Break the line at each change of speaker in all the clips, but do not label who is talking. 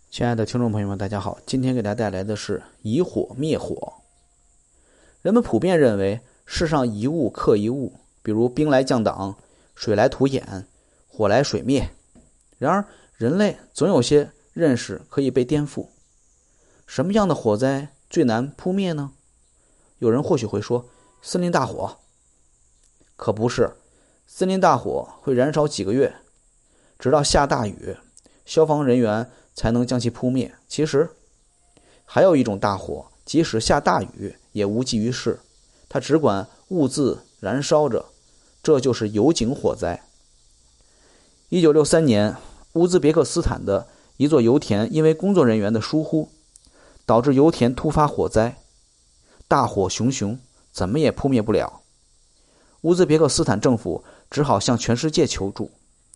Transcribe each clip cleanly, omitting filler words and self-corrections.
亲爱的听众朋友们，大家好，今天给大家带来的是以火灭火。人们普遍认为世上一物克一物，比如兵来将挡，水来土掩，火来水灭。然而人类总有些认识可以被颠覆。什么样的火灾最难扑灭呢？有人或许会说森林大火。可不是，森林大火会燃烧几个月，直到下大雨，消防人员才能将其扑灭。其实还有一种大火，即使下大雨也无济于事，它只管兀自燃烧着，这就是油井火灾。1963年，乌兹别克斯坦的一座油田因为工作人员的疏忽，导致油田突发火灾，大火熊熊，怎么也扑灭不了。乌兹别克斯坦政府只好向全世界求助，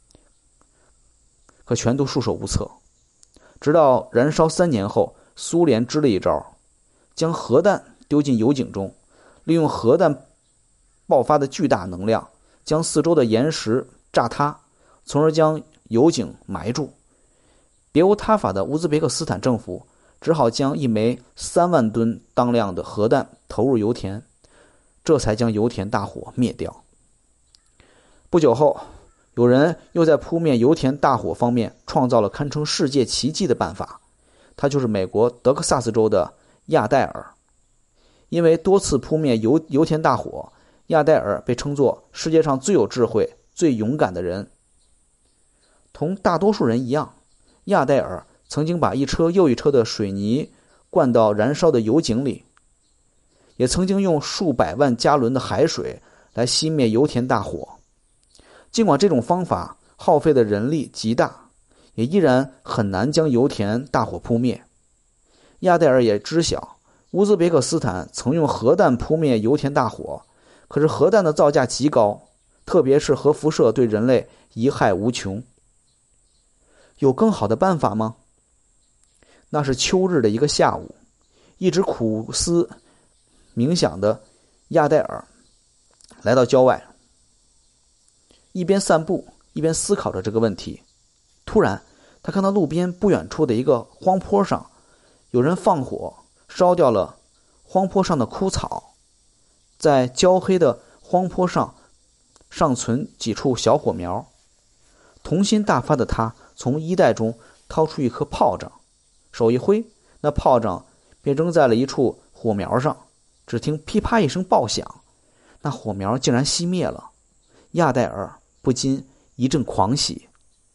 可全都束手无策。直到燃烧3年后，苏联支了一招，将核弹丢进油井中，利用核弹爆发的巨大能量，将四周的岩石炸塌，从而将油井埋住。别无他法的乌兹别克斯坦政府只好将一枚3万吨当量的核弹投入油田，这才将油田大火灭掉。不久后，有人又在扑灭油田大火方面创造了堪称世界奇迹的办法，他就是美国德克萨斯州的亚戴尔。因为多次扑灭油田大火，亚戴尔被称作世界上最有智慧、最勇敢的人。同大多数人一样，亚戴尔曾经把一车又一车的水泥灌到燃烧的油井里，也曾经用数百万加仑的海水来熄灭油田大火。尽管这种方法耗费的人力极大，也依然很难将油田大火扑灭。亚戴尔也知晓乌兹别克斯坦曾用核弹扑灭油田大火，可是核弹的造价极高，特别是核辐射对人类贻害无穷。有更好的办法吗？那是秋日的一个下午，一直苦思冥想的亚戴尔来到郊外，一边散步一边思考着这个问题。突然他看到路边不远处的一个荒坡上，有人放火烧掉了荒坡上的枯草，在焦黑的荒坡上尚存几处小火苗。童心大发的他从衣袋中掏出一颗炮仗，手一挥，那炮仗便扔在了一处火苗上，只听噼啪一声爆响，那火苗竟然熄灭了。亚戴尔不禁一阵狂喜。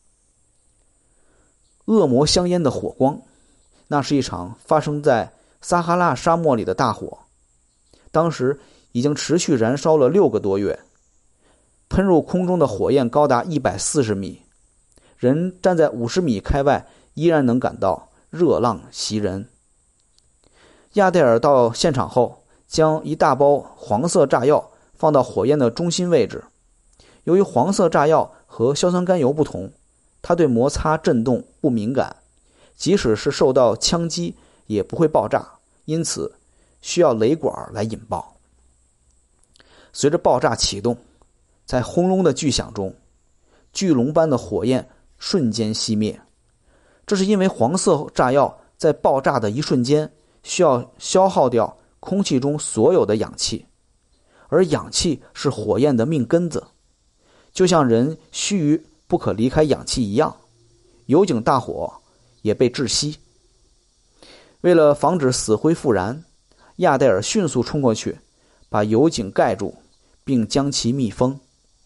恶魔香烟的火光，那是一场发生在撒哈拉沙漠里的大火，当时已经持续燃烧了6个多月，喷入空中的火焰高达140米，人站在50米开外依然能感到热浪袭人。亚戴尔到现场后，将一大包黄色炸药放到火焰的中心位置。由于黄色炸药和硝酸甘油不同，它对摩擦震动不敏感，即使是受到枪击也不会爆炸，因此需要雷管来引爆。随着爆炸启动，在轰隆的巨响中，巨龙般的火焰瞬间熄灭。这是因为黄色炸药在爆炸的一瞬间需要消耗掉空气中所有的氧气，而氧气是火焰的命根子，就像人须臾不可离开氧气一样，油井大火也被窒息。为了防止死灰复燃，亚戴尔迅速冲过去，把油井盖住，并将其密封。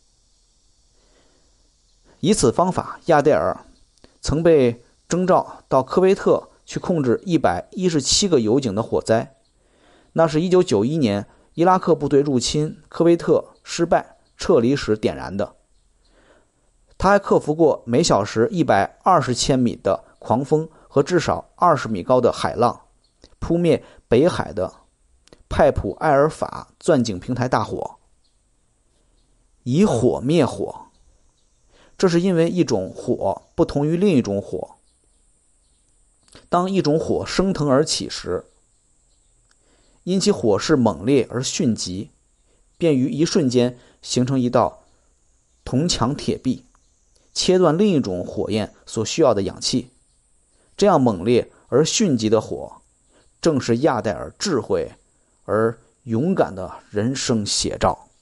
以此方法，亚戴尔曾被征召到科威特去控制117个油井的火灾，那是1991年伊拉克部队入侵科威特失败撤离时点燃的。他还克服过每小时120千米的狂风和至少20米高的海浪，扑灭北海的派普埃尔法钻井平台大火。以火灭火，这是因为一种火不同于另一种火。当一种火升腾而起时，因其火势猛烈而迅疾，便于一瞬间形成一道铜墙铁壁，切断另一种火焰所需要的氧气。 这样猛烈而迅疾的火，正是亚戴尔智慧而勇敢的人生写照。